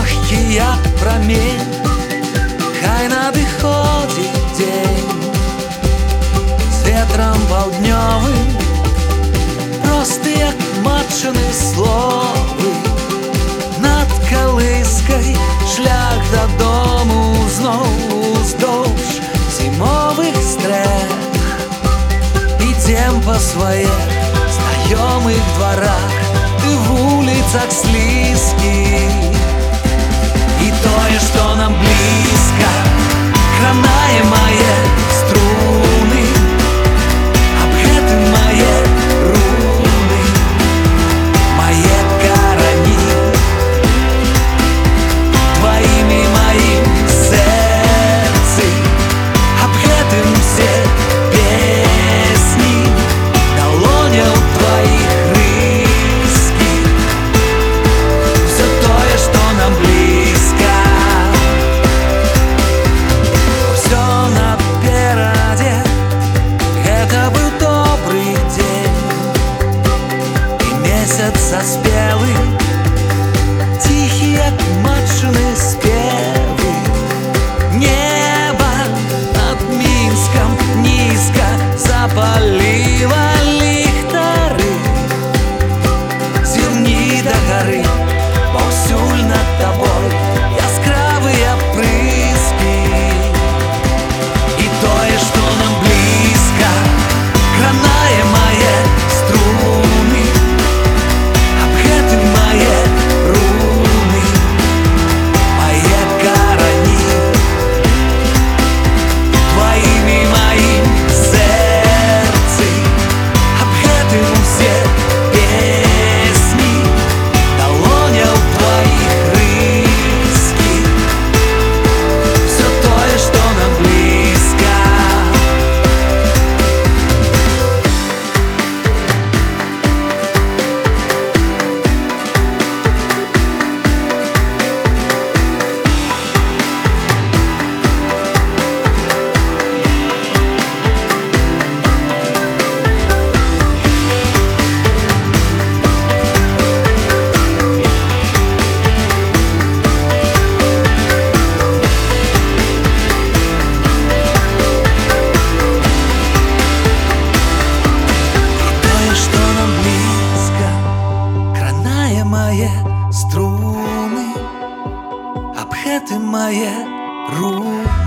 легкий як промінь, хай надиходить день з вітром паўднёвым, просты як матчыны словы. Над калыскай шлях дадому зноў уздоўж зімовых стрэх. Ідзем па сваіх знаёмых дварах ды вуліцах слізкіх. І тое, што нам блізка, кранае мае струны, аб гэтым мае руны, мае карані. Тваімі маім сэрцы, аб гэтым усе песні, далоняў тваіх рыскі. Всё тое, што нам блізка, всё наперадзе. Гэта быў добры дзень, і месяц заспелы, ціхі як матчыны спевы. Неба над Мінскам нізка запаліла ліхтары. Зірні да гары, паўсюль над табой яскравыя прыскі. І тое, што нам блізка, кранае мае струны, аб гэтым мае руны, мае карані. Тваімі маім сэрцы, аб гэтым усе песні, далоняў тваіх рыскі. Всё тое, што нам блізка. Тое, што нам блізка, кранае мае струны, аб гэтым мае руны.